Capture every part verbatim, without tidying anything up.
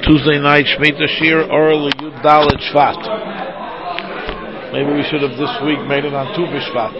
Tuesday night Shemitah Shir Or Yud Dalet Shvat. Maybe we should have this week made it on Tu B'Shvat.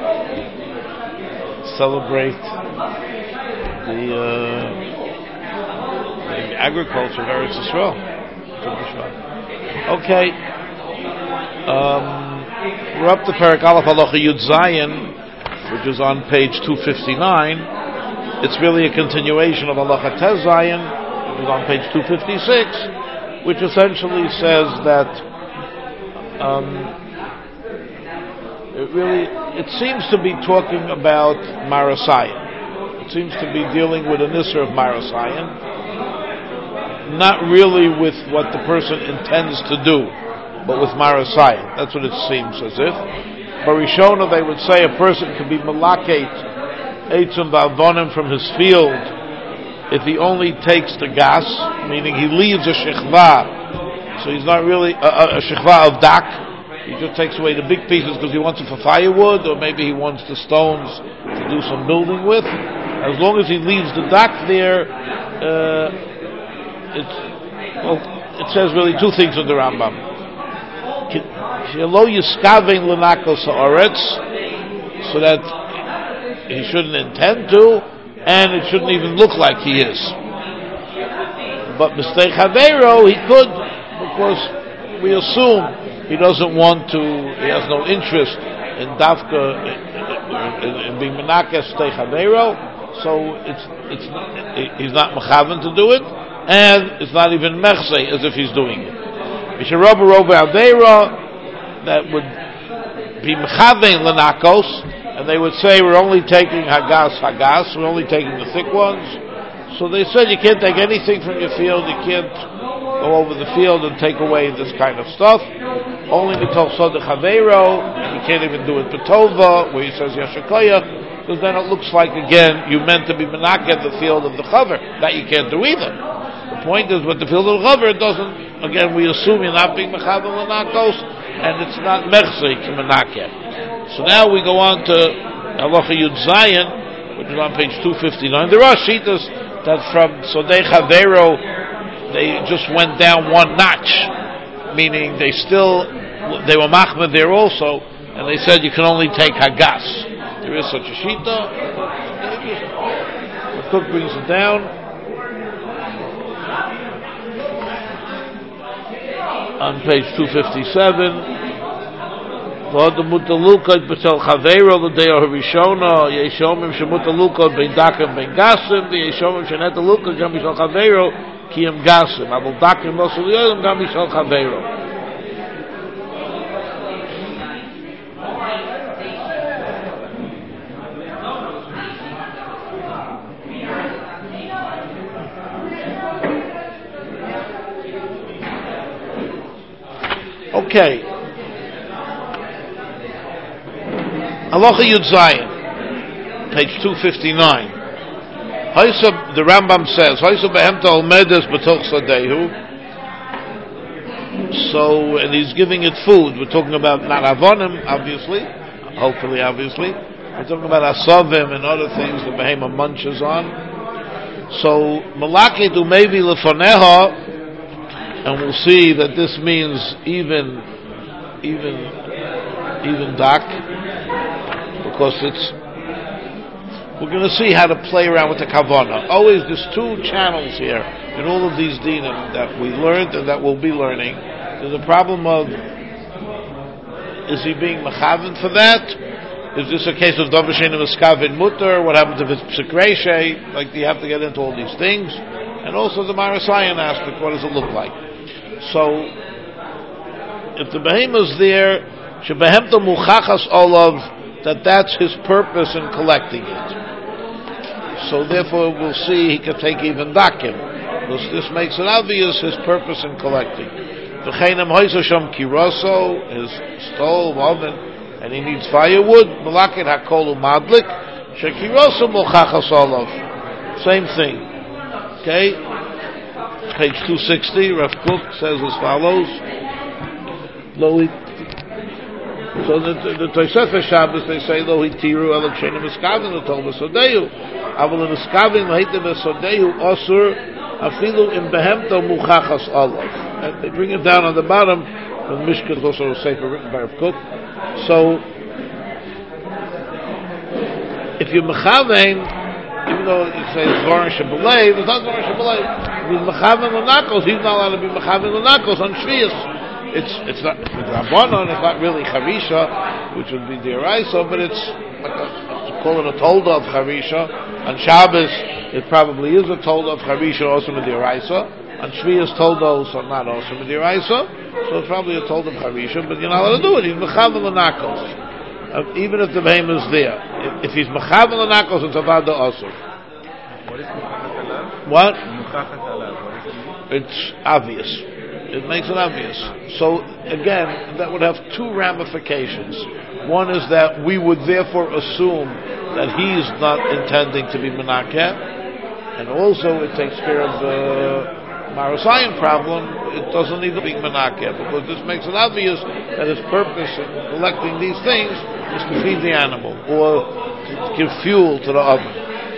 Celebrate the, uh, the agriculture of Eretz Yisrael. Tu B'Shvat. Okay. Um, we're up to Perek Aleph Halacha Yud Zayin, which is on page two fifty-nine. It's really a continuation of Halacha Tez Zayin, which is on page two fifty-six, which essentially says that um, it really, it seems to be talking about Marasayan. It seems to be dealing with an Isser of Marasayan, not really with what the person intends to do, but with Marasayan. That's what it seems as if. But Rishona, they would say a person can be malakate Eitzim Ba'avonim from his field if he only takes the gas, meaning he leaves a shechva, so he's not really a, a, a shechva of dak. He just takes away the big pieces because he wants it for firewood, or maybe he wants the stones to do some building with. As long as he leaves the dak there, uh, it's, well, it says really two things in the Rambam. Shelo yiskavein l'nakos haaretz, so that he shouldn't intend to, and it shouldn't even look like he is. But mistake Havero, he could, because we assume he doesn't want to, he has no interest in Dafka, in, in, in being Menakes Mistake Havero, so it's, it's not, he's not Mechavan to do it, and it's not even Mechse as if he's doing it. Misharabah Roba Avera, that would be Mechavan Lenakos, and they would say, we're only taking Hagas, Hagas, we're only taking the thick ones. So they said, you can't take anything from your field, you can't go over the field and take away this kind of stuff. Only B'tol Sodech Haveiro, and you can't even do it B'tova, where he says Yashakaya, because then it looks like, again, you meant to be Menakeh the field of the Chaver. That you can't do either. The point is, with the field of the Chaver, it doesn't, again, we assume you're not being Mechavan L'nakos, and it's not Mechzik Menakeh. So now we go on to Halacha Yud Zayin, which is on page two fifty-nine. There are shitas that from Sodei Chavero, they just went down one notch, meaning they still, they were machmir there also, and they said you can only take Hagas. There is such a shita. The Cook brings it down. On page two fifty-seven, the mutalukot b'tel chaveiro the day of Rishona yeshomim shemutalukot ben dakim ben gasim the yeshomim shenetalukot gam b'shel chaveiro kiyam gasim abul dakim mosul yoyim gam b'shel chaveiro. Okay. Halacha Yud Zayin, page two fifty-nine. The Rambam says, so, and he's giving it food. We're talking about not avonim, obviously, hopefully, obviously. We're talking about asavim and other things the behemoth munches on. So, malaket umevi lefoneha, and we'll see that this means even, even, even dak. Because it's, we're going to see how to play around with the kavana. Always, there's two channels here in all of these dinim that we learned and that we'll be learning. There's a problem of, is he being mechavan for that? Is this a case of davashin of eskavin mutter? What happens if it's psikreshe? Like, do you have to get into all these things? And also the marasayan aspect, what does it look like? So, if the behemoth is there, shebehemta muchachas olav, that that's his purpose in collecting it. So therefore we'll see he can take even dakim. This, this makes it obvious his purpose in collecting. V'cheinem hoyso sham kiroso, his stove, oven, and he needs firewood, malakit hakol umadlik, shekiroso mochachas olav. Same thing. Okay? Page two sixty, Rav Kook says as follows. Lo So the the Tosefes Shabbos they say lo hitiru elok shenim eskavin l'tol b'sodehu, avol in eskavin l'heitem b'sodehu osur Afilu in behemto muchachas olav. And they bring it down on the bottom. The Mishkan is also a sefer written by Rav Kook. So, if you mechavein, even though you say Zoran Shabbalay, it's not Zoran Shabbalay. If he's mechavein l'nakos, he's not allowed to be mechavein l'nakos on Shvius. It's it's not Rabbanon, it's not really Charisha, which would be the Araisa, but it's like a, to call it a tolda of Charisha. On Shabbos, it probably is a tolda of Charisha, also with the Araisa. On Shvius, toldos are not also with the Araisa. So it's probably a told of Charisha, but you're not allowed to do it. He's mechavel l'nakos, uh, even if the behem is there. If, if he's mechavel l'nakos, it's avad also. What is muchachat alav? What? Muchachat alav. What does it mean? It's obvious. It makes it obvious. So again, that would have two ramifications. One is that we would therefore assume that he's not intending to be menakeh, and also it takes care of the Marasayan problem. It doesn't need to be menakeh, because this makes it obvious that his purpose in collecting these things is to feed the animal or to give fuel to the oven.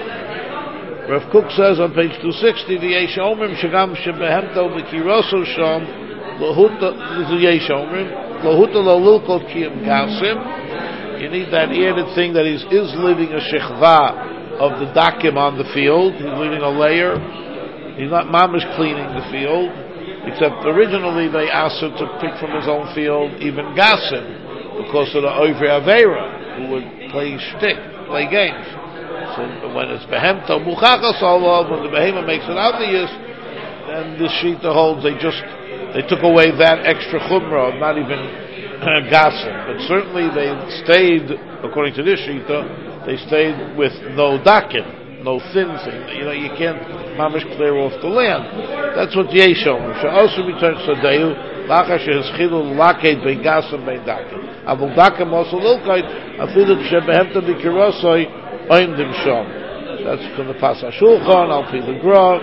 Rav Kook says on page two sixty, the Yesh Omrim Shagam Shebehemto V'Kiroso Shom Lahuta, this is Yesh Omrim Lahuta Lalilko Kiyam Gasim. You need that added thing that he's is leaving a shechva of the dakim on the field. He's leaving a layer. He's not mamish cleaning the field, except originally they asked him to pick from his own field even gasim, because of the Oivre Avera, who would play shtick, play games. So when it's behemto muchachas olav, when the behemah makes it obvious, then the shita holds they just they took away that extra chumrah of not even gasim, but certainly they stayed, according to this shita, they stayed with no dakim, no thin thing. You know, you can't mamish clear off the land. That's what Yeshom. She also returns to Dayu. Lacha shehizchilu laked bein gasim bein dakim. Avol dakim also lilkait. Afilu shebehemta b'kirosoi oimdim shom. That's from the Pas HaShulchan. Al pi the Gra.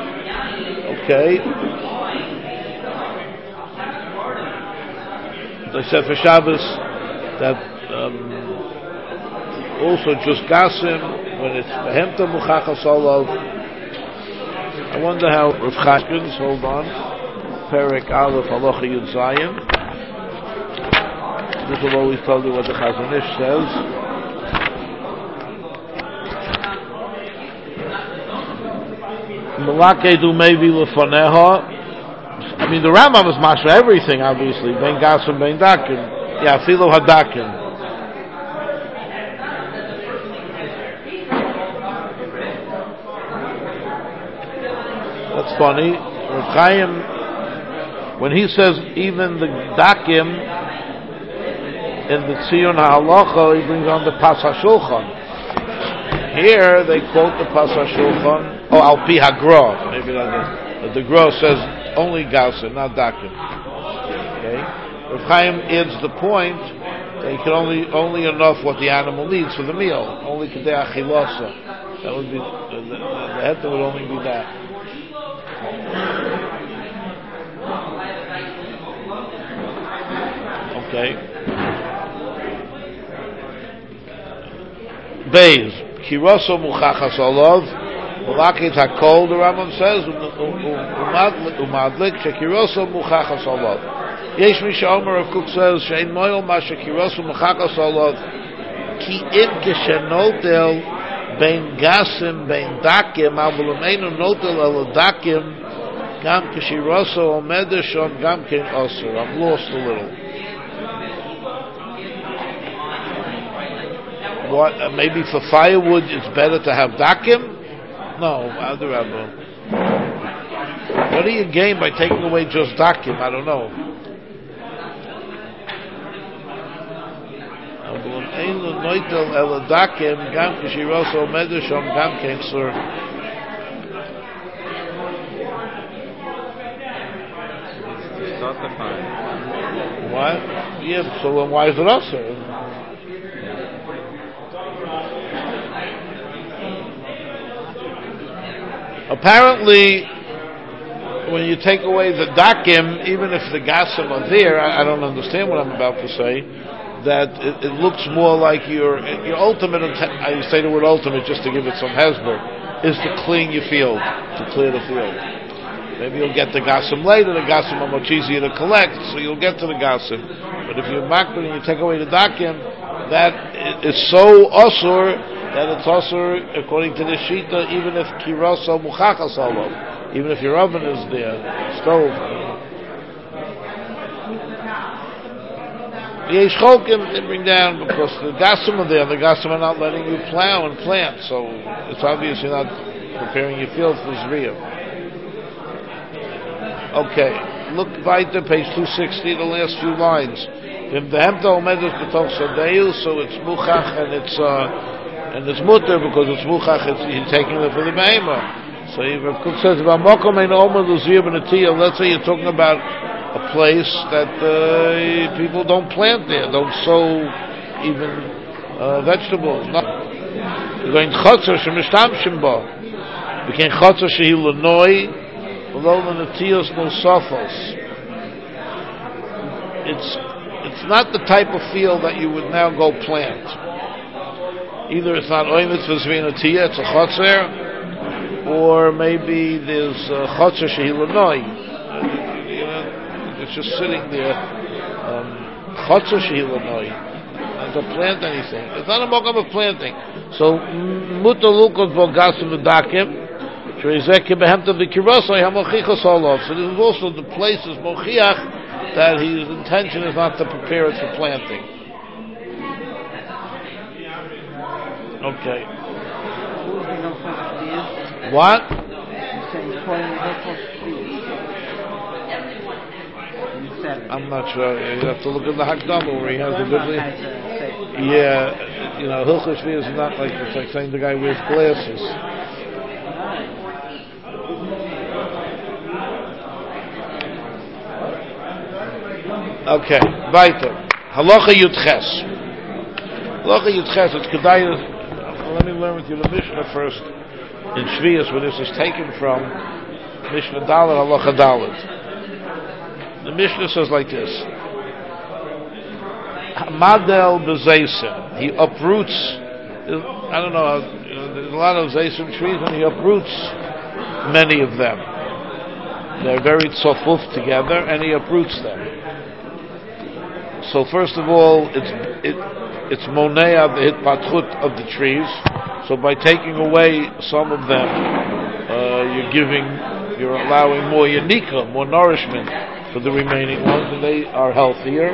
Okay. They said for Shabbos that um, also just gasim when it's behemta muchachas olav. I wonder how Rav Chashkins, hold on, Perek Aleph Halacha Yud Zayin. This will always tell you what the Chazon Ish says. Malakedu maybe lefaneha. I mean, the Rambam is mashma everything, obviously. Ben gasim, ben dakim. Yeah, filo hadakim. That's funny. Rav Chaim, when he says even the dakim in the Tziyun HaHalacha, he brings on the Pas HaShulchan. Here they quote the Pas HaShulchan. Oh, Al Pi HaGra. Maybe like that. But the Gra says only gasim, not dakim. Okay. Rav Chaim adds the point that you can only only enough what the animal needs for the meal. Only kedei achilasa. That would be the, the, the heta would only be that. Okay. Beis kiroso muchachas olav Malakit hakol. The Rambam says umadlik shekiroso muchachas olav. Yesh mi she'omer Rav Kook says she'ein moyel ma shekiroso muchachas olav ki im keshenotel bein gasim bein dakim avol umeinu notel el dakim gam keshiroso omed shom gam ken osir. I'm lost a little. What, uh, maybe for firewood it's better to have dakim? No, Adarabba. What do you gain by taking away just dakim? I don't know. What? Yeah, so then why is it also? Apparently, when you take away the dakim, even if the gasim are there, I, I don't understand what I'm about to say, that it, it looks more like your your ultimate, I say the word ultimate just to give it some hesber, is to clean your field, to clear the field. maybe you'll get the gasim later. The gasim are much easier to collect, so you'll get to the gasim. But if you're makbid and you take away the dakim, that is so osur that it's osur according to the shita, even if kiroso muchachas olav, even if your oven is there, stove. The Yesh Cholkim they bring down because the gasim are there. The gasim are not letting you plow and plant, so it's obviously not preparing your field for zriyah. Okay, look weiter, page two sixty, the last few lines. V'im dehemta omedes b'toch sadeu, so it's muchach and it's uh, and it's mutter because it's muchach. It's he's taking it for the behemoth. So if Rav Kook says v'amokom ein omed l'zriyah b'netiyah, let's say you're talking about a place that uh, people don't plant there, don't sow even uh, vegetables. You're going chotzer shemishtamshim bo. You can't chotzer shehi l'noi, below the netiyos no sophos. It's it's not the type of field that you would now go plant. Either it's not oimet for zvi netiyah, it's a chotzer, or maybe there's chotzer shehi l'noi. It's just sitting there, chotzer shehilanoi, and to plant anything. It's not a mokam of planting. So mutar lukot bo gasim v'dakim, sheizek behemta v'kirosoi hamochichos olov. So this is also the places mochiach that his intention is not to prepare it for planting. Okay. What? I'm not sure. You have to look at the Hakdama where he has the Biblia. Yeah, you know, Hilchos Shvi is not like it's like saying the guy wears glasses. Okay, weiter. Halacha Yudches. Halacha Yudches. It's Kedai. Let me learn with you the Mishnah first. In Shvius, where this is taken from, Mishnah Dalet, Halacha Dalet. The Mishnah says like this: Madel bezeisim. He uproots. I don't know. You know, there's a lot of zeisim trees, and he uproots many of them. They're very tzofuf together, and he uproots them. So first of all, it's it, it's monea the hitpatchut of the trees. So by taking away some of them, uh, you're giving, you're allowing more yanika, more nourishment for the remaining ones, and they are healthier.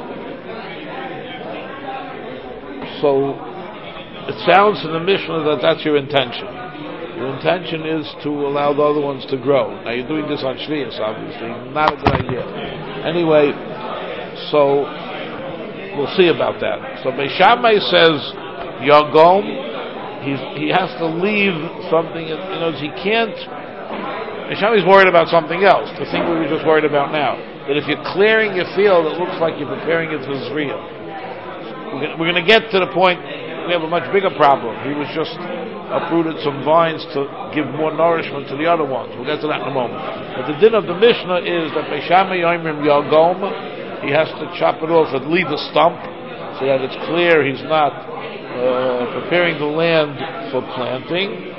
So it sounds in the Mishnah that that's your intention. Your intention is to allow the other ones to grow. Now you're doing this on Shvius, obviously, not a good idea. Anyway, so we'll see about that. So Beis Shammai says Yagom, he's he has to leave something. You know, he can't. Shammai's worried about something else, the thing we were just worried about now. That if you're clearing your field, it looks like you're preparing it for Zriya. We're going to get to the point, we have a much bigger problem. He was just uprooted some vines to give more nourishment to the other ones. We'll get to that in a moment. But the din of the Mishnah is that Beis Shammai Yomrim Yagom, he has to chop it off and leave a stump, so that it's clear he's not uh, preparing the land for planting.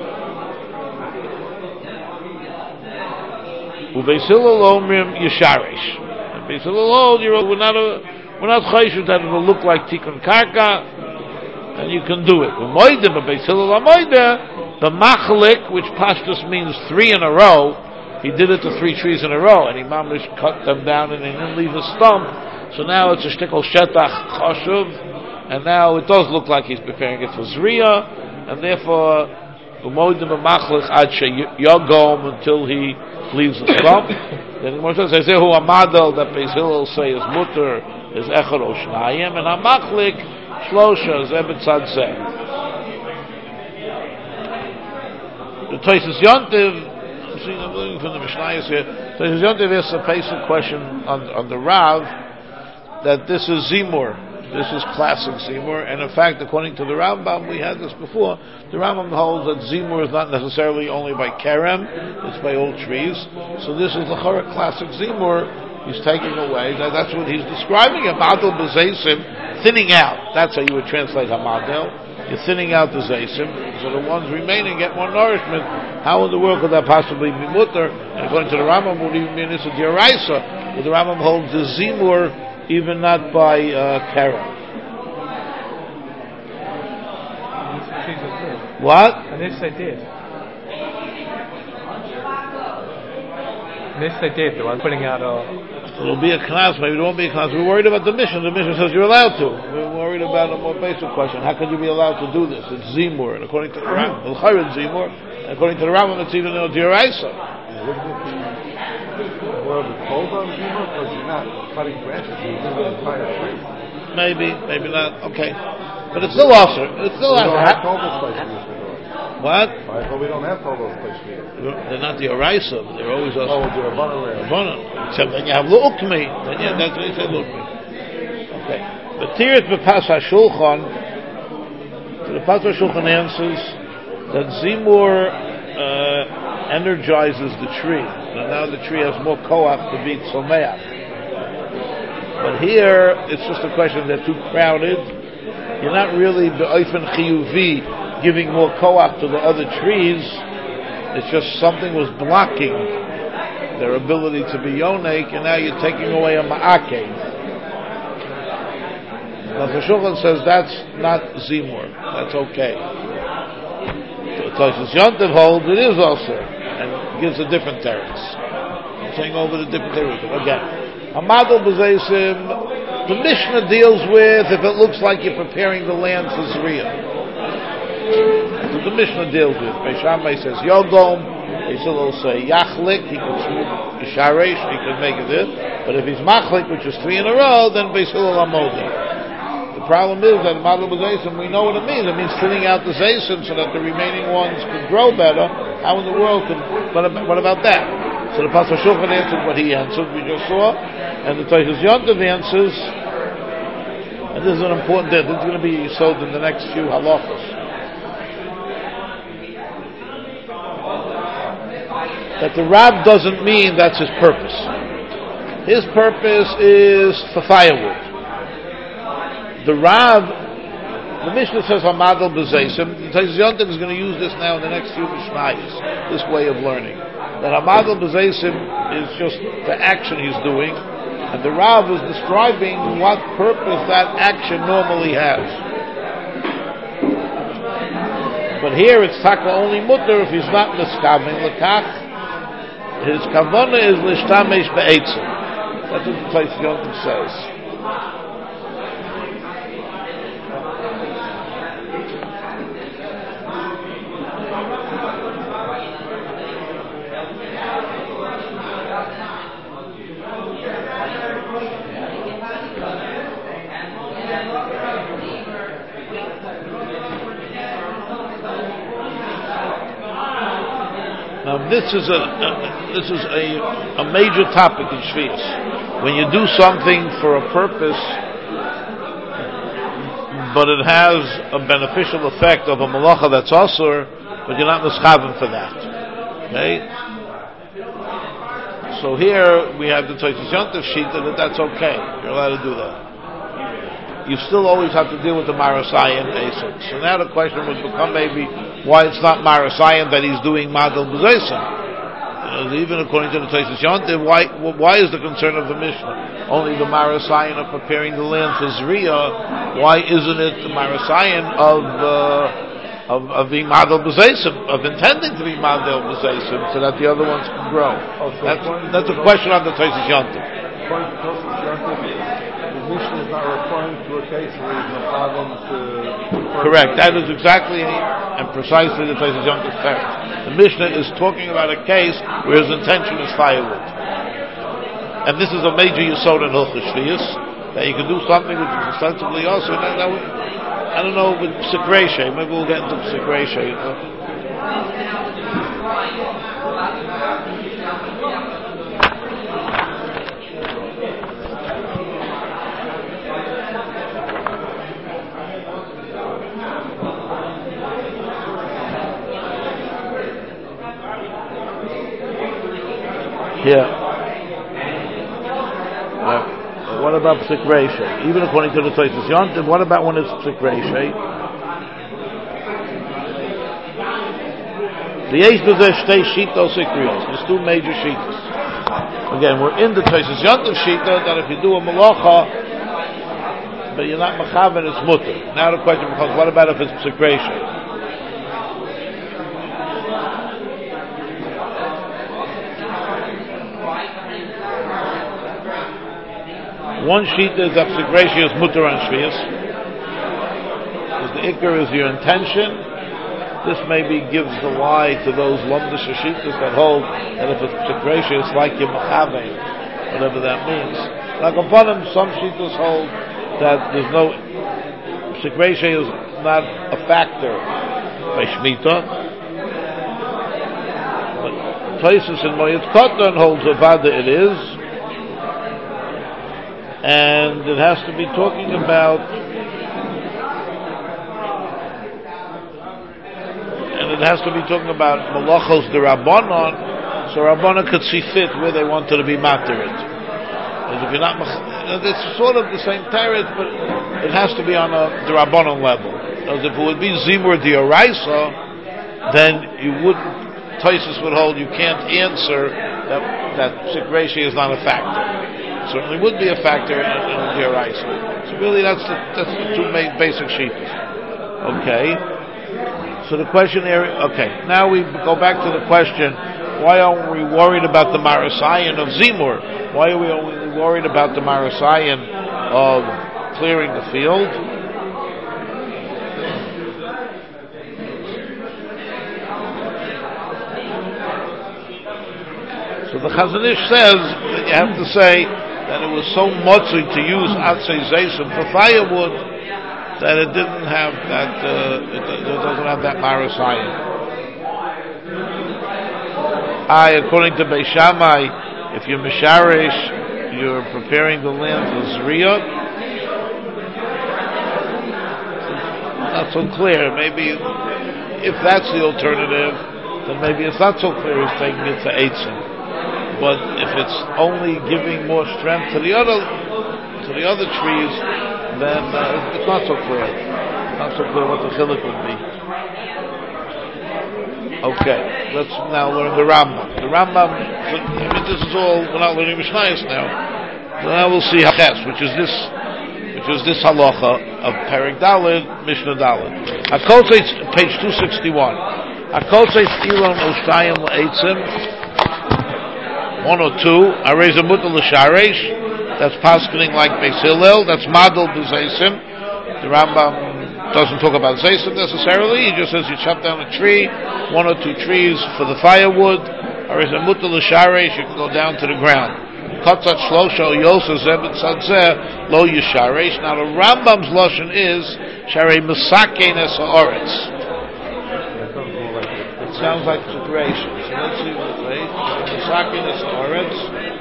Ubeis Hillel Omrim Yesharish. And Beis Hillel, we're not we're not chayshu that it will look like Tikkun Karka, and you can do it. Umoide, but Beis Hillel Amoide, the Machlik, which Pashtus means three in a row, he did it to three trees in a row, and he mamish cut them down and he didn't leave a stump. So now it's a shtickle shetach chashuv, and now it does look like he's preparing it for Zriya, and therefore Umoide Machlik ad she yagom until he leaves the stump. Then the Moshe says, "Zehu amadel that Beis Hillel say is mutter is echad o shnayim, and hamachlik shlosha zebet tzad zeh." The Tosfos Yontiv, I'm seeing, I'm looking from the Mishnayos here. Tosfos Yontiv asks a basic question on on the Rav that this is zimur. This is classic Zimur, and in fact, according to the Rambam, we had this before, the Rambam holds that Zimur is not necessarily only by Kerem, it's by all trees. So this is the Chorah classic Zimur, he's taking away, that, that's what he's describing, a Madel B'Zeisim, thinning out. That's how you would translate Hamadel. You're thinning out the Zeisim, so the ones remaining get more nourishment How in the world could that possibly be mutter? And according to the Rambam, would even be an issa d'oraisa. But the Rambam holds the zimur even not by uh, kara. What? And this they did. And this they did. The one putting out a. It'll be a class, maybe it won't be a class. We're worried about the mission. The mission says you're allowed to. We're worried about a more basic question. How can you be allowed to do this? It's Zimur. And according to the Rambam, it's Zimur. And according to the Rambam, it's even a D'oraisa. Well, the cold on Zimur, because you're not cutting branches, you're doing the entire tree. Maybe, maybe not. Okay. But it's still awesome. It's still awesome. What? Well, we don't have Tobos Peshmir. They're not the Oraisa, but they're always also. Oh, the Rabbanon. Rabbanon. Except then you have L'ukmi. Then yeah, that's what he said, L'ukmi. Okay. But Tirit B'Pas HaShulchan, the Pas HaShulchan answers that Zimur uh, energizes the tree. And now the tree has more koach to be Tzomeach. But here, it's just a question, they're too crowded. You're not really B'Oifen Chiyuvi giving more koach to the other trees. It's just something was blocking their ability to be yonek, and now you're taking away a ma'ake. Now the Shulchan says that's not zimur. That's okay. The Toshas Yontiv holds it is also, and gives a different teretz. I'm saying over the different teretz. Again, Hamadol B'Zeisim, the Mishnah deals with if it looks like you're preparing the land for Zriyah. So the Mishnah deals with. Beis Shammai says Yogom. Beis Hillel say Yachlik. He could Yisharesh. He could make it this. But if he's Machlik, which is three in a row, then Beis Hillel Amodi. The problem is that Madal B'Zeisim, we know what it means. It means thinning out the Zaysim so that the remaining ones could grow better. How in the world could? What about, what about that? So the Pasuk Shulchan answered what he answered. We just saw, and the Toshas Yontiv answers. And this is an important day. This is going to be sold in the next few halachos. That the Rab doesn't mean that's his purpose. His purpose is for firewood. The Rab, the Mishnah says Hamadal B'Zeisim. The Toshas Yontiv is going to use this now in the next few Mishmayos, this way of learning. That Hamadal B'Zeisim is just the action he's doing, and the Rab is describing what purpose that action normally has. But here it's taka only mutter if he's not miskaven lekach. His kavanah is l'shtamesh be'etzim. That's what the Toshas Yontiv says. Now this is a, a this is a, a major topic in Shvius. When you do something for a purpose, but it has a beneficial effect of a malacha that's asur, but you're not mischaven for that. Okay? So here we have the Toshas Yontiv sheet that that's okay. You're allowed to do that. You still always have to deal with the Marasayim basic. So now the question would become maybe why it's not Marasayim that he's doing Madal B'Zeisim. Uh, even according to the Toshas Yontiv, why why is the concern of the Mishnah only the Marasayim of preparing the land for Zriya? Why isn't it the Marasayim of uh, of, of being Madal B'Zeisim, of intending to be Madal B'Zeisim, so that the other ones can grow? Oh, so that's that's a question on the Toshas Yontiv. According to Toshas Yontiv, the Mishnah is not referring to a case where he's no problem to... Correct. That is exactly and precisely the Toshas Yontiv's text. The Mishnah is talking about a case where his intention is firewood. And this is a major yesod in Hilchos Shvius, that you can do something which is ostensibly also, and that, that would, I don't know, with Psik Reisha, maybe we'll get into Psik Reisha, you know. Yeah. Uh, what about Psik Reisha? Even according to the Toshas Yontiv, what about when it's Psik Reisha? V'yesh b'zeh shtei shitos ikrios. There's two major shitos. Again, we're in the Tosfos Yontif shita that if you do a malacha, but you're not mechaven, it's mutter. Now the question becomes, what about if it's psikration? One sheet is that psikration is mutter on shvius, because the ikar is your intention. This maybe gives the lie to those lumdish shitas that hold that if it's psikration, it's like your mechaven, whatever that means. Like upon them, some shitas hold that there's no psikration is not a factor by shmita. But Tosfos in Moed Katan holds avada it is, and it has to be talking about, and it has to be talking about malachos the Rabbanon, so Rabbanon could see fit where they wanted to be materit. Because if you're not, it's sort of the same teretz, but it has to be on a the Rabbanon level. Because if it would be Zimur D'Oraisa, then you wouldn't, Tosfos would hold you can't answer that that psikration is not a factor. It certainly would be a factor in, in D'Oraisa. So really that's the, that's the two main basic sheets. Okay. So the question here, okay, now we go back to the question, why are we worried about the Marasayan of Zimur? Why are we only worried about the Marasayan of clearing the field? So the Chazon Ish says that you have to say that it was so motzui to use Atzei Zeisim for firewood that it didn't have that, uh, it, it doesn't have that Marasayan. I, according to Beis Shammai, if you're Misharish, you're preparing the land for Zriya. Not so clear. Maybe if that's the alternative, then maybe it's not so clear as taking it to Eitzim. But if it's only giving more strength to the other to the other trees, then uh, it's not so clear. Not so clear what the chiluk would be. Okay, let's now learn the Rambam. The Rambam, I mean, this is all, we're not learning Mishnayos now. So now we'll see Haches, which is this, which is this halacha of Perek Daled, Mishnah Daled. Hakotzeit, page two sixty-one. Hakotzeit Ilon Oshayim L'Eitzim, one oh two, Areza Mutal L'Sharesh, that's paskening like Beis Hillel, that's Madel B'Zeisim. The Rambam doesn't talk about Zeisim necessarily, he just says you chop down a tree, one or two trees for the firewood, or is a mutal l'sharesh, you can go down to the ground. Katzat shlosha yosa zebet sadzeh lo yisharesh. Now the Rambam's lashon is sharei mesakein es haaretz. It sounds like separation. So let's see what it says. Mesakein es haaretz.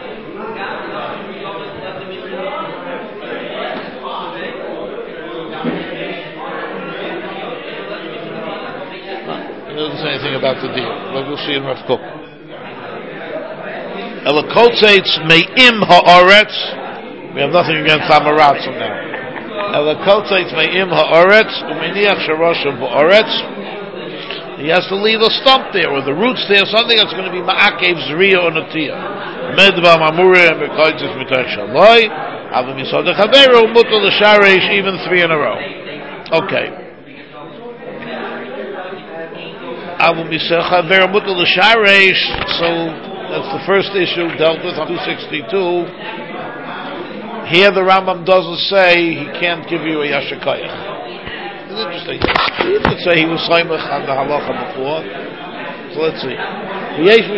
It doesn't say anything about the deal, but we'll see in Rav Kook. Elakotzeitz me'im ha'aretz. We have nothing against Amaratza now. Elakotzeitz me'im ha'aretz u'meniach sharoshav ha'aretz. He has to leave a stump there, or the roots there, something that's going to be ma'akev zriya or natiyah. Medva mamurim bekoitzis mitach shaloi. Avim yisod chaveru mutal l'sharesh, even three in a row. Okay. Avim yisod chaveru mutal l'sharesh. So that's the first issue dealt with on two sixty-two. Here the Rambam doesn't say he can't give you a yashakayach. It's interesting. He could say he was saimach on the halacha before. So let's see. The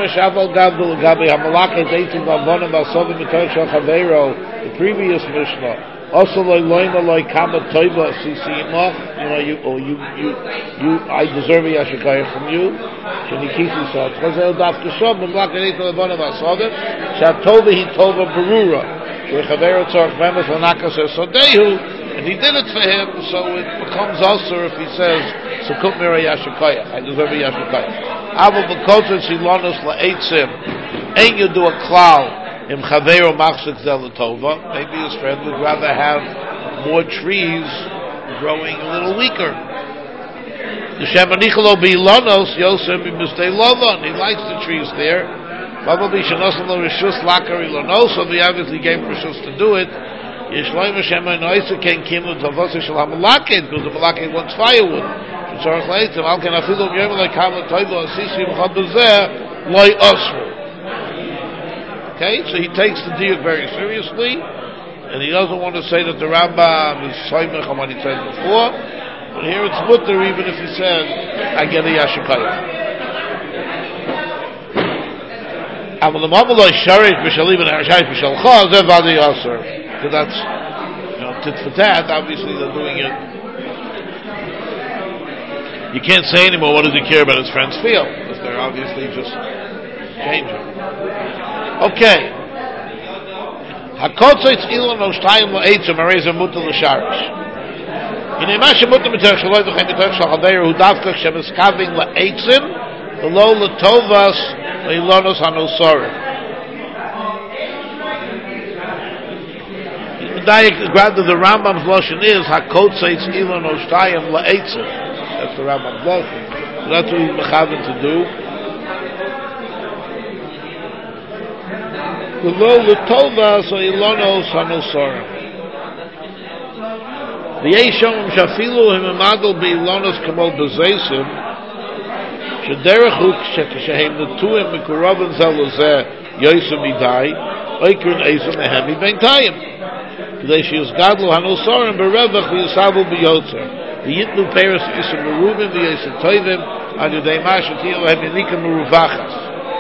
previous Mishnah, also loyma loy kama toiva sisiyimach. You know, you or you you you. I deserve a yashakayach from you. Shenikisi said, "Chazel daf kishom b'mlaka neitim levana v'asodem. Shatova he tova berura. Shechavero tzarich memes l'nakas esodehu." And he did it for him, so it becomes also if he says, "Sekut mira yashakayach, I deserve a yashakayach." Aval b'kotzes hilonos la'eitzim, ain't you do a klal im chavero machzik zelatova. Maybe his friend would rather have more trees growing a little weaker. The Shemanichalo be Lonos, Yosef be Mustay Lovon. He likes the trees there. Probably Shanosan lo Rishus Lakari Lonos, so he obviously gave Rishus to do it. Yishloim Hashem and Oisa Ken Kimlu Tavos Shel HaMalakid, because the Malakid wants firewood. Tzorach Leitzim, Al Ken Afilu Yom Lekam Toivo Asisi Mchad Bezeh Loi Osru. Okay, so he takes the diuk very seriously, and he doesn't want to say that the Rambam is Soymech on what he said before. But here it's mutter, even if he said, I get a yashikaya. Because that's, you know, tit for tat, obviously they're doing it. You can't say anymore, what does he care about his friend's field? Because they're obviously just changing. Okay. Hakotzitz ilon o shtayim lo eitzim arezah mutter l'sharish. In a mash mutter mitzvah shaloi v'chem mitzvah shal hu davka shemeskaving la'eitzim v'lo l'tovas le'ilonos hanosorim. Rather, the Rambam's lashon is hakotzeitz ilon o shtayim la'eitzim. That's the Rambam's lashon. So that's what he's mechaven to do. V'lo l'tovas le'ilonos hanosorim. The Yeshom Shafilu him amadol beilonos kamol bezeisim shederachuk shehem netuim mikuravim zalozeh yosem idai oikrin eisem ehemi beintayim today she is gadlu hanosorim berevach v'yisavu b'yotzer v'yitnu peres isem meruvim v'yisem toivim ad yudei mashatil lehem yinikim meruvachas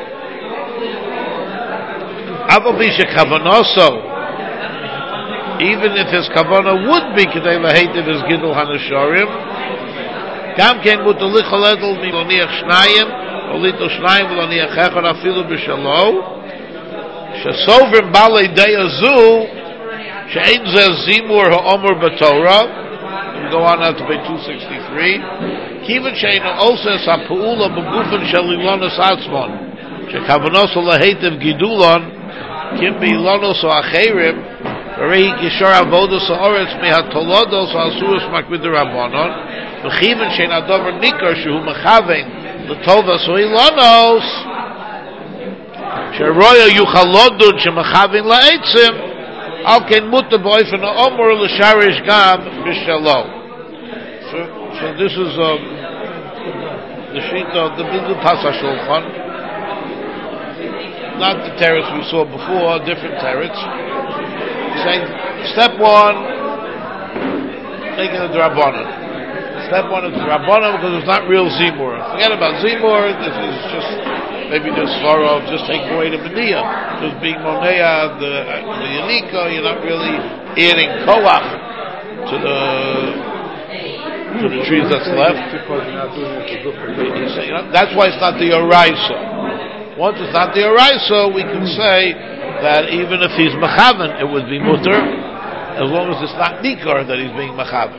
aval b'ishek havanoso. Even if his kavanah would be kedei laheitiv his gidul hanashorim, kam ken mutar licholedel miloniach shnayim, olito shnayim miloniach echad afilu b'shalo, shesovrim balei deyazu, she'ein zeh zimur ha'omur b'torah. We go on now to page two sixty-three. Kiven she'ein oses ha'pu'ula b'gufen shel ilonos atzmon, shekavanos laheitiv gidulon, kim b'ilonos ha'acherim. Already Yishar Avodos Haaretz Mehatolodos Hasuros Makvid Rabbanon V'chiven Shein Adover Nikar Shehu Mechavein L'Tovas Hoilanos Sheroya Yuchalodun Shemechavein La'etzim Al Ken Muta Boifen Ha'omor L'Sharish Gam B'Shalo. So, so this is um, the sheet of the Bidul Pasach Shulchan, not the teretz we saw before, different teretz. Saying step one, making it Rabbanan. Step one is Rabbanan because it's not real Zimur. Forget about Zimur. This is just maybe just sorrow of just taking away the Mediyah, just being Monea, the the Yanika. You're not really adding koach to the to the trees that's left. That's why it's not the Yoraisa. Once it's not the Yoraisa, we can say that even if he's mechaven, it would be mutter, as long as it's not nikar that he's being mechaven.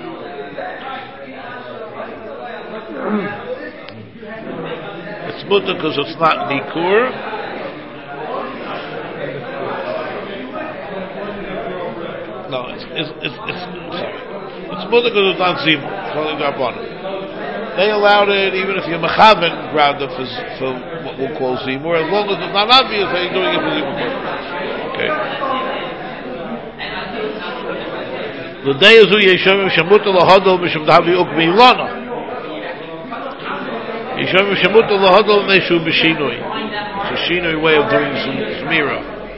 It's mutter because it's not nikur. No, it's it's it's, it's sorry. It's mutter because it's not zimur. It's only Rabbanan. They allowed it even if you're mechaven ground up for, for what we'll call zimur, as long as it's not obvious that you're doing it for zimur purposes. Okay. The day is who Yeshomim Shemuta Lahadol Mishum Davi Uk Meilana. Yeshomim Shemuta Lahadol Meshu B'Shinoi. It's a Shinoi way of doing Zmira.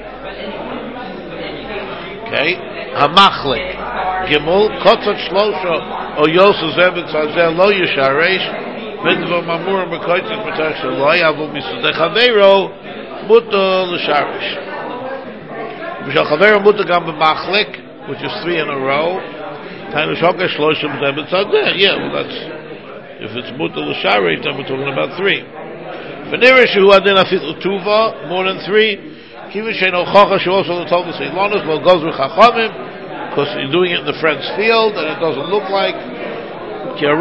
Okay. Hamachlik. Gimel Kotzat Shlosha O Yosef Zebet Zazel Lo Yisharesh Midva Mamur Mekoitzat Matach Shaloi Avul Misudei Chavero Muta L'Sharesh. Mishal Chavero Muta Gam B'Machlik, which is three in a row. Tainu Shokesh Shloshim Zebet Zazel. Yeah, well that's if it's Muta L'Sharesh, then we're talking about three. V'nirish Hu Adin Afit L'Tuva, more than three. Kivin Sheino Chocha Shu also L'Tovus Eilonos Lo Gozru Chachamim, because you're doing it in the friend's field and it doesn't look like. So this is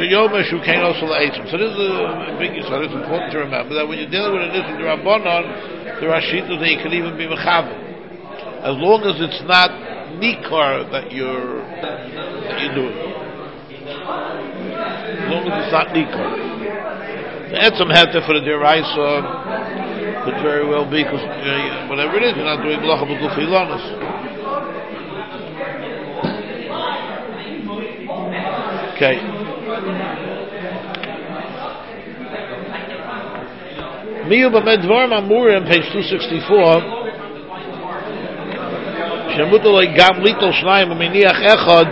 a big issue. It's important to remember that when you're dealing with an issue of Rabbanon, there are shitas that you can even be mechavel, as long as it's not nikar that you're that you're doing. as long as it's not nikar. The etzem heter for the deraisa could very well be because uh, whatever it is, you're not doing malacha b'guf ilanos. Okay. Miyu b'med dvarim amurim, page two sixty-four. Shemutu loy gam litol shnayim u'miniach echad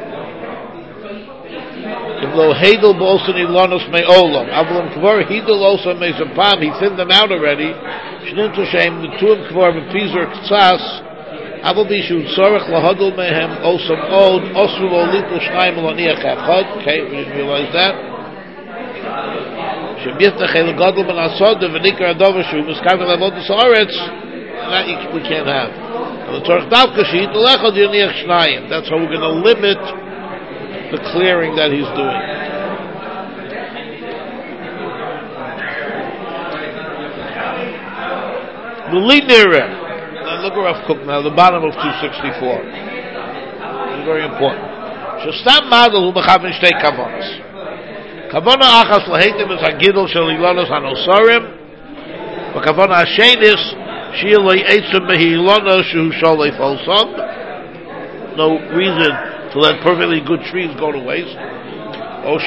kivlo heidel b'osan ilanos me'olam avlam kvar heidel osan me'zapam, he thinned them out already. Shnimtu shem the two of kvar b'pizur k'tzas avol bishu tzorech lahadol mehem osam od osru lo litol shnayim u'laniach echad. Okay, we didn't realize that. Shebiftach el gadol ben asod v'nikar adover shu miskavel avodas haaretz, that we can't have. That's how we're going to limit the clearing that he's doing. The linere. Now look at Rav Kook now, the bottom of two sixty-four. It's very important. Shestam madel hu mechaven shtei kavonos. Kavona achas laheitim is hagidol shel ilanos hanosarim. V'kavona hashenis no reason to let perfectly good trees go to waste. So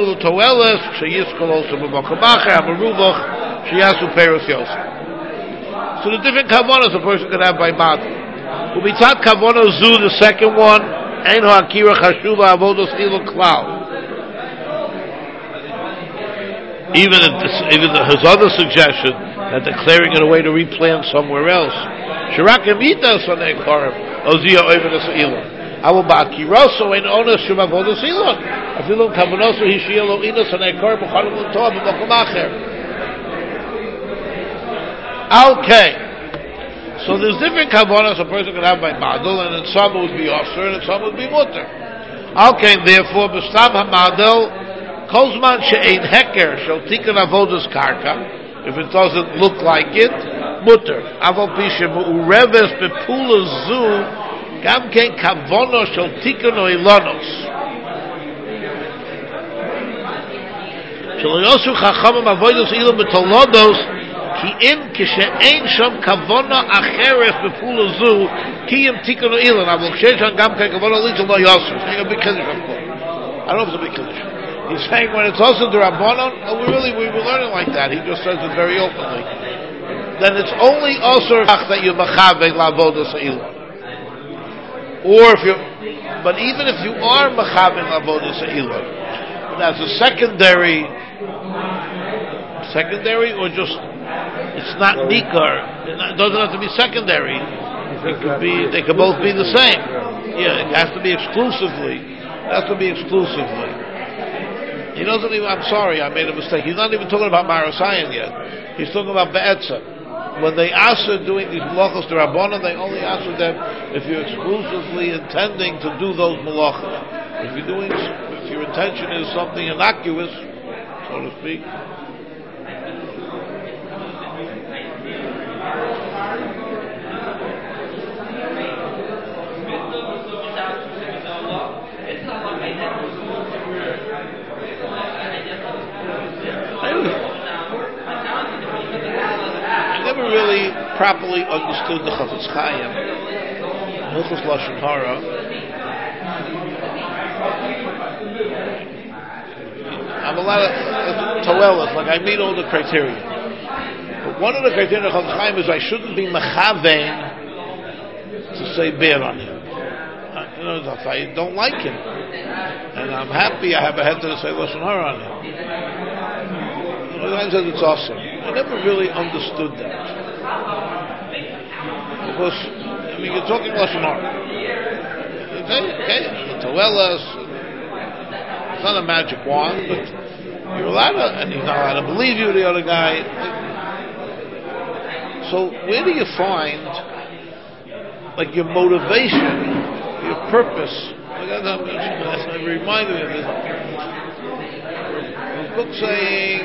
the different kavonos a person could have by mouth. Ubitzat kavonos zu, the second one, ein ha'akira chashuva avodos ilo klal. Even even his other suggestion that they're clearing it away to replant somewhere else. Shirakim itas on their korem. Ozia oivedas ilon. Avu ba'kiroso in onas shumavodas ilon. Afilon kavanoso hishielo inas on their korem b'chalim l'tov b'mokum acher. Okay. So there's different kavanos a person can have by madel, and in some it would be osir, and in some it would be mutter. Okay, therefore, b'stam hamadel, kolzman she'ein heker shel tikkun avodas karka. If it doesn't look like it, mutter. Aval pishem ureves bepula zu gam ken kavono shel tikkun ilanos. Shelo yosu chachamim avodos ilam betolodos ki im kishe'ein sham kavono acheres bepula zu ki im tikkun ilan. Aval ksheishan gam ken kavono litzol lo yosu. It's a big kiddush, of course. I don't know if it's a big kiddush. He's saying when it's also the Rabbanon, oh, we really we were learning like that. He just says it very openly. Then it's only also that you machave lavodas ilon. Or if you, but even if you are machave lavodas ilon, that's a secondary, secondary or just it's not nikar. It doesn't have to be secondary. It could be. They could both be the same. Yeah, it has to be exclusively. It has to be exclusively. He doesn't even, I'm sorry, I made a mistake. He's not even talking about Marasayan yet. He's talking about Be'etzah. When they ask her doing these malachos to Rabbanan, they only answer them if you're exclusively intending to do those malachos. If you're doing, if your intention is something innocuous, so to speak, I never really properly understood the Chafetz Chaim, Hilchos Lashon Hara. I'm a lot of toelas, like I meet all the criteria. But one of the criteria of Chafetz Chaim is I shouldn't be mechavein to say bad on him. You know, if I don't like him, and I'm happy I have a head to say Lashon Hara on him. The guy says it's awesome. I never really understood that. Because, I mean, you're talking Lashon Hara. Okay, okay, the Toelas, it's not a magic wand, but you're allowed to, and he's not allowed to believe you, the other guy. So, where do you find, like, your motivation, your purpose? Like, that's what reminded me of this. The book saying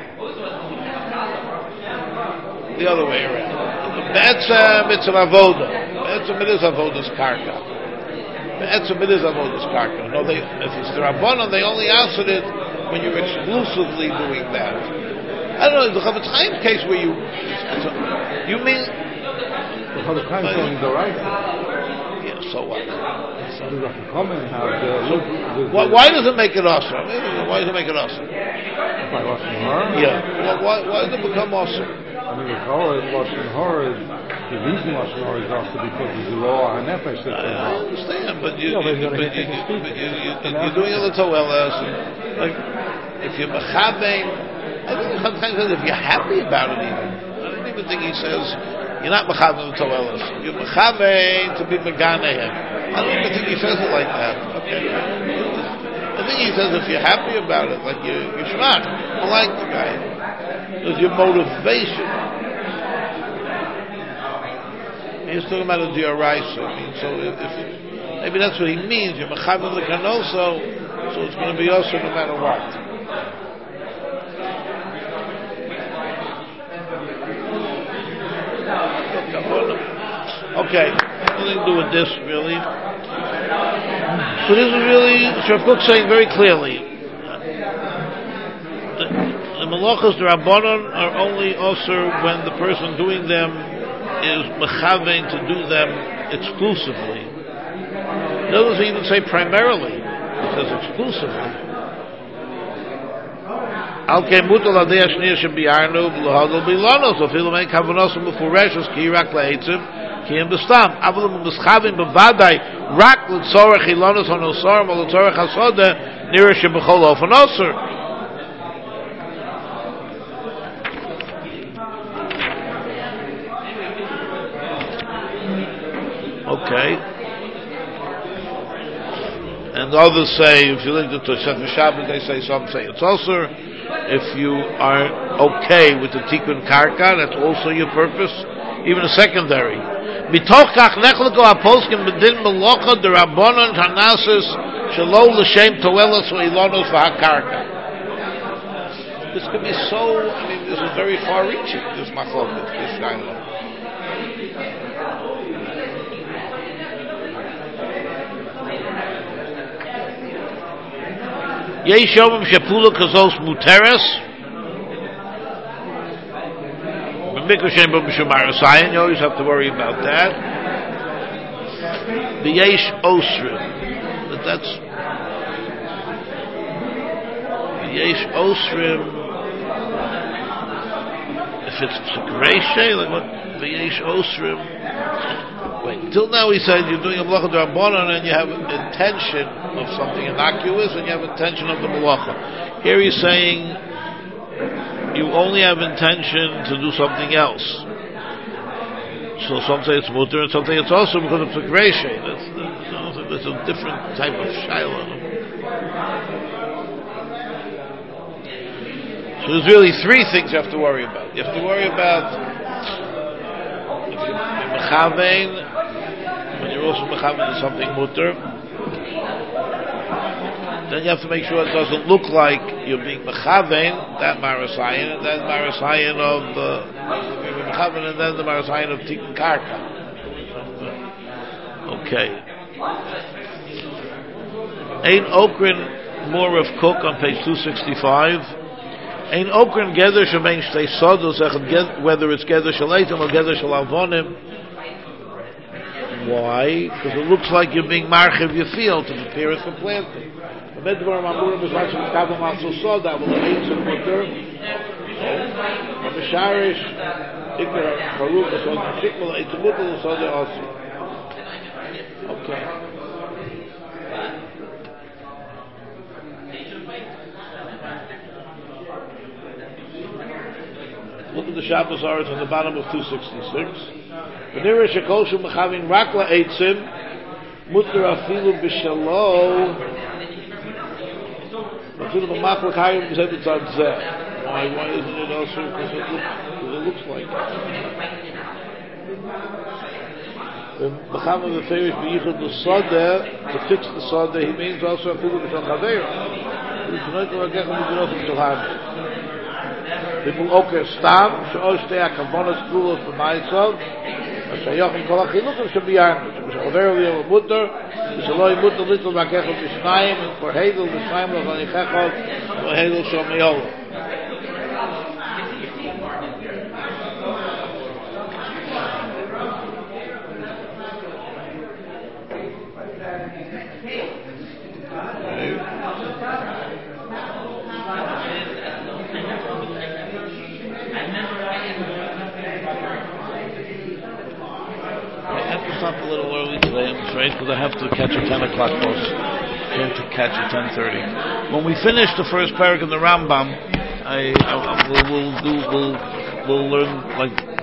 the other way around. Be'etzem it's an avoda. Be'etzem it is avoda's karka. Be'etzem it is avoda's karka. No, they, if it's the Rabbanon, they only answered it when you're exclusively doing that. I don't know, the Chavetz Chaim case where you, you mean... The Chavetz Chaim is only the right. Yeah, so what? So there's a comment now. The, so, the, the, why, why does it make it awesome? Why does it make it awesome? By Lashon Hara? Yeah. Well, why, why does it become awesome? I mean, the Torah is Lashon Hara. The reason Lashon Hara is also because there's a law on Nefesh. I, I understand, but, you, yeah, but, you, but, you, you, you, you, you, you're doing a little well. Like, if you're mechabein, I think sometimes if you're happy about it, even I don't even think he says you're not mechabein the toelas. You're mechabein to be meganehem. I don't even think he says it like that. Okay, I think he says if you're happy about it, like you, you're shmach, I like the guy. It's your motivation. He's talking about a diaraisa. I mean, so if, if maybe that's what he means, you're mechabein the kanoso, so it's going to be also no matter what. Okay, nothing to do with this really. So this is really Rav Kook saying very clearly: the, the malachos the rabbanon are only also when the person doing them is mechavein to do them exclusively. It doesn't even say primarily; it says exclusively. Al kemutal adei ashniya shebiarnu v'lohadol bilanos. So filu mein kavanos u'mefureshes ki rak la'etzim. Ki im bestam, avol mischavim bevadai rak l'tzorech ilonos hanosarim or l'tzorech hasoda nira shebechol ofen osir. Okay. And others say, if you look at the Sefer Shabbos, they say some say it's osir. If you are okay with the tikkun karka, that's also your purpose, even a secondary. Mitoch kach nechliko aposkim bedin melocha derabonon hanasis shelo l'shem toelas v'ilonos v'hakarka. This could be so. I mean, this is very far-reaching. This machloket, this dialogue. Yesh yomim shepula kazos muteres. You always have to worry about that. The yesh osrim, but that's the yesh osrim. If it's psikreshe, like what the yesh osrim. Wait, till now he said you're doing a malacha d'rabbanan and you have intention of something innocuous and you have intention of the malacha. Here he's saying you only have intention to do something else. So some say it's mutter and some say it's also because of psikreshe. That's, that's, that's a different type of shayla. So there's really three things you have to worry about. You have to worry about if you're mechavein, when you're also mechavein to something mutter. Then you have to make sure it doesn't look like you're being mechavein, that marasayan, and then marasayan of uh, mechavein, and then the marasayan of tikkun karka. Okay. Ein Okrin more of Cook on page two sixty-five. Ein Okrin Geder Shemein Shtei Sodos, whether it's Geder Shaleitim or Geder Shalavonim. Why? Because it looks like you're being marchiv your field to prepare it for planting. The Medvar Mamurim is watching the Kavam Asul Soda, will the Eitz of Mutter. The Misharish, Ikra Karuk, the Soda, Shikmal, Eitz of Mutter, the Soda also. Okay. Look at the Shabbos Aretz on the bottom of two sixty-six. V'nira shekol shu mechavin rak la'eitzim mutter afilu b'shalo afilu b'mach l'kayim b'zeh b'tzad zeh. Why? Why isn't it also? Because it looks, because it looks like it. Mechavin v'ferish b'yichud l'sodeh, to fix the sodeh, he means also afilu b'shal chaveira. V'shnoi t'lagech v'midinot b'shal hamis. People okay stam, she'osh te'ah kavonas kulos b'maisov, Shayochim Kol HaChilukim should be armed. Shachaver Li Yol Mutter, Shaloi Mutter Little Makechot B'Shnayim, and for Hegel B'Shnayim L'Chani Chechot, for Hegel Shom Yolo. Up a little early today, I'm afraid, because I have to catch a ten o'clock bus. I have to catch a ten thirty. When we finish the first paragraph in the Rambam, I, I, I we'll, we'll do we'll we'll learn like